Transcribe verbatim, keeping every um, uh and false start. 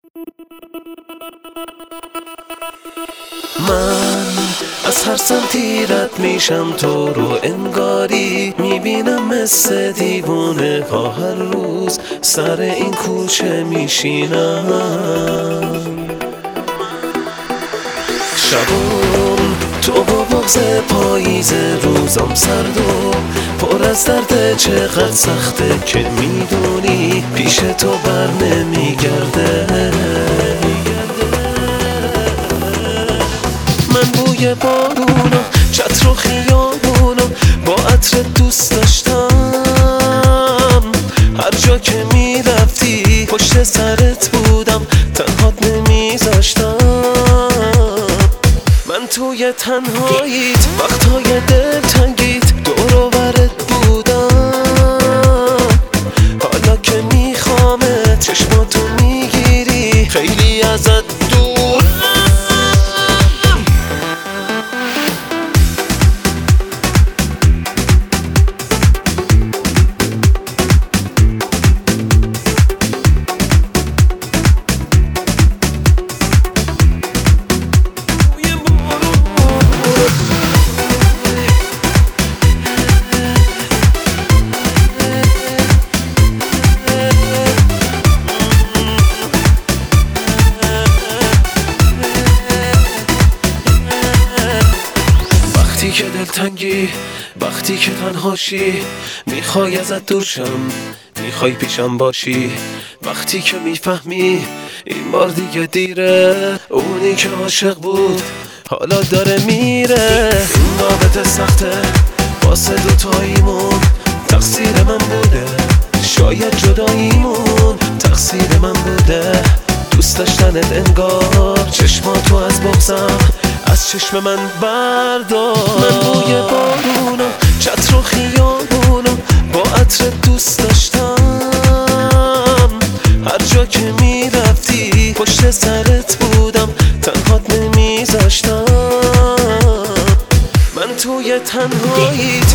من از هر سمتی رد میشم تو رو انگاری میبینم مثل دیوونه ها هر روز سر این کوچه میشینم. شبون تو با بغض پاییز روزم سرد و پر از درد چقدر سخته که میدونی پیش تو بر نمیگرده. من بوی بارونو چتر و خیابونو با عطر دوست داشتم. هر جا که میرفتی پشت سرت بودم تنهات نمیذاشتم. من توی تنهاییت وقتهای دلتنگیت دور و برت بودم. حالا که میخوامت چشماتو میگیری خیلی ازت دور. وقتی که دلتنگی، وقتی که تنهاشی، میخوای ازت دور شم، میخوای پیشم باشی. وقتی که میفهمی این بار دیگه دیره، اونی که عاشق بود حالا داره میره. این رابطه سخته واسه دوتاییمون، تقصیر من بوده. شاید جداییمون تقصیر من بوده. دوست داشتنت انگار چشماتو از بغضم از چشم من بردار. من بوی بارونو چتر و خیابونو با عطر دوست داشتم. هر جا که میرفتی پشت سرت بودم تنهات نمیذاشتم. من توی تنهایی